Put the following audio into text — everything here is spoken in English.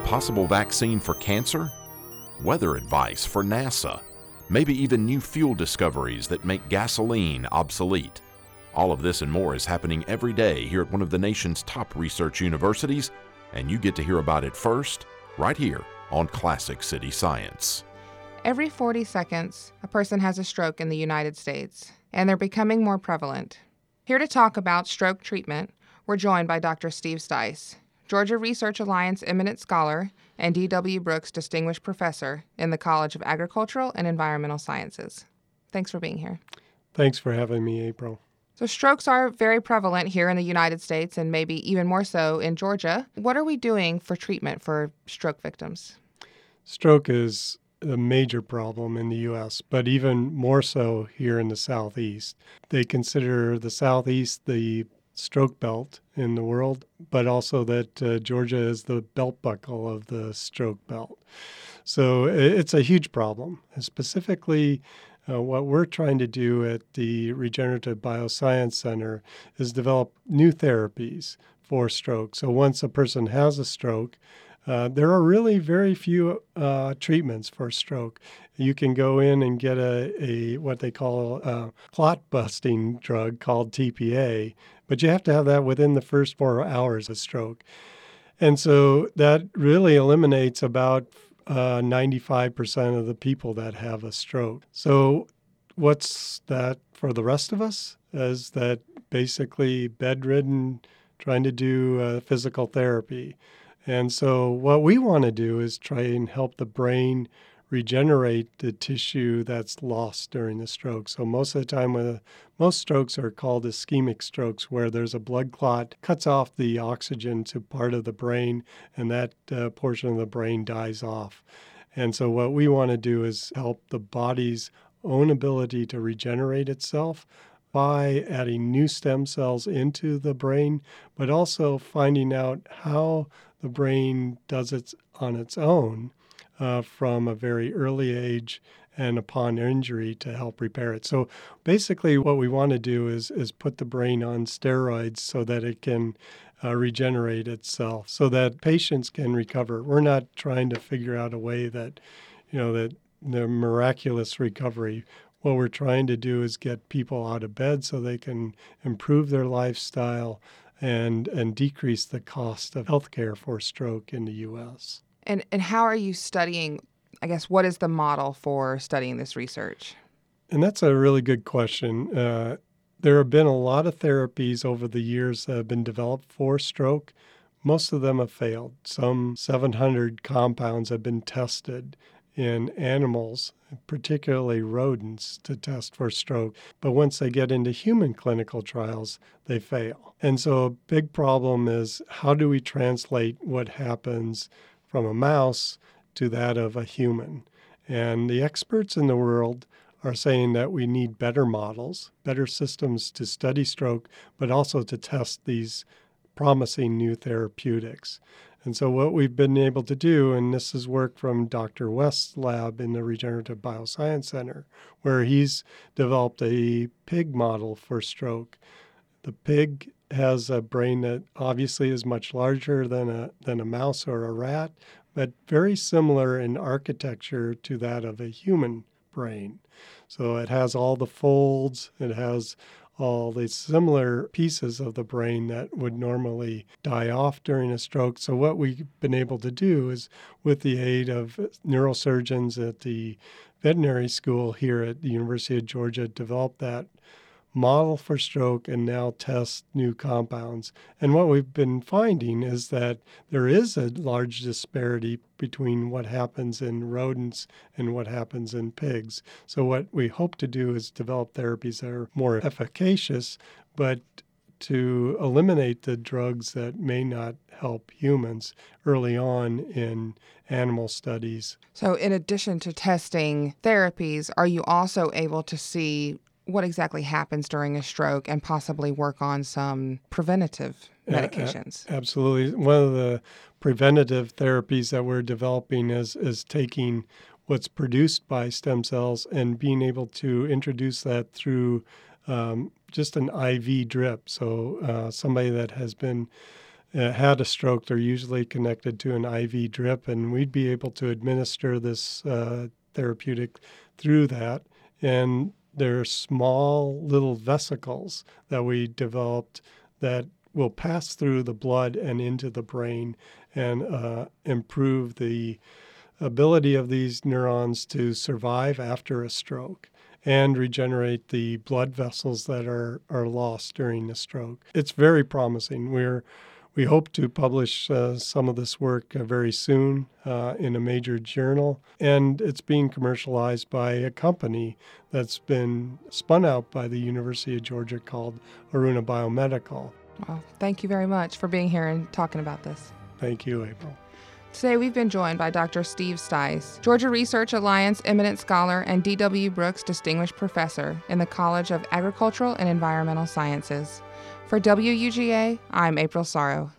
possible vaccine for cancer? Weather advice for NASA? Maybe even new fuel discoveries that make gasoline obsolete? All of this and more is happening every day here at one of the nation's top research universities, and you get to hear about it first, right here on Classic City Science. Every 40 seconds, a person has a stroke in the United States, and they're becoming more prevalent. Here to talk about stroke treatment, we're joined by Dr. Steve Stice, Georgia Research Alliance Eminent Scholar and D.W. Brooks Distinguished Professor in the College of Agricultural and Environmental Sciences. Thanks for being here. Thanks for having me, April. So strokes are very prevalent here in the United States and maybe even more so in Georgia. What are we doing for treatment for stroke victims? Stroke is a major problem in the U.S., but even more so here in the Southeast. They consider the Southeast the stroke belt in the world, but also that Georgia is the belt buckle of the stroke belt. So it's a huge problem. And specifically, what we're trying to do at the Regenerative Bioscience Center is develop new therapies for stroke. So once a person has a stroke, there are really very few treatments for stroke. You can go in and get a what they call a clot-busting drug called TPA, but you have to have that within the first 4 hours of stroke. And so that really eliminates about 95% of the people that have a stroke. So what's that for the rest of us? Is that basically bedridden, trying to do physical therapy. And so what we want to do is try and help the brain regenerate the tissue that's lost during the stroke. So most of the time, most strokes are called ischemic strokes, where there's a blood clot, cuts off the oxygen to part of the brain, and that portion of the brain dies off. And so what we want to do is help the body's own ability to regenerate itself by adding new stem cells into the brain, but also finding out how the brain does it on its own from a very early age and upon injury to help repair it. So basically what we want to do is put the brain on steroids so that it can regenerate itself, so that patients can recover. We're not trying to figure out a way that, that the miraculous recovery. What we're trying to do is get people out of bed so they can improve their lifestyle and decrease the cost of healthcare for stroke in the U.S. And how are you studying, I guess, what is the model for studying this research? And that's a really good question. There have been a lot of therapies over the years that have been developed for stroke. Most of them have failed. Some 700 compounds have been tested in animals, particularly rodents, to test for stroke. But once they get into human clinical trials, they fail. And so a big problem is, how do we translate what happens from a mouse to that of a human? And the experts in the world are saying that we need better models, better systems to study stroke, but also to test these promising new therapeutics. And so what we've been able to do, and this is work from Dr. West's lab in the Regenerative Bioscience Center, where he's developed a pig model for stroke. The pig has a brain that obviously is much larger than a mouse or a rat, but very similar in architecture to that of a human brain. So it has all the folds, it has all the similar pieces of the brain that would normally die off during a stroke. So what we've been able to do is, with the aid of neurosurgeons at the veterinary school here at the University of Georgia, develop that model for stroke and now test new compounds. And what we've been finding is that there is a large disparity between what happens in rodents and what happens in pigs. So what we hope to do is develop therapies that are more efficacious, but to eliminate the drugs that may not help humans early on in animal studies. So in addition to testing therapies, are you also able to see what exactly happens during a stroke and possibly work on some preventative medications? Absolutely. One of the preventative therapies that we're developing is taking what's produced by stem cells and being able to introduce that through just an IV drip. So somebody that has been had a stroke, they're usually connected to an IV drip, and we'd be able to administer this therapeutic through that. And there are small little vesicles that we developed that will pass through the blood and into the brain and improve the ability of these neurons to survive after a stroke and regenerate the blood vessels that are lost during a stroke. It's very promising. We hope to publish some of this work very soon in a major journal, and it's being commercialized by a company that's been spun out by the University of Georgia called Aruna Biomedical. Well, thank you very much for being here and talking about this. Thank you, April. Today we've been joined by Dr. Steve Stice, Georgia Research Alliance Eminent Scholar and D.W. Brooks Distinguished Professor in the College of Agricultural and Environmental Sciences. For WUGA, I'm April Sorrow.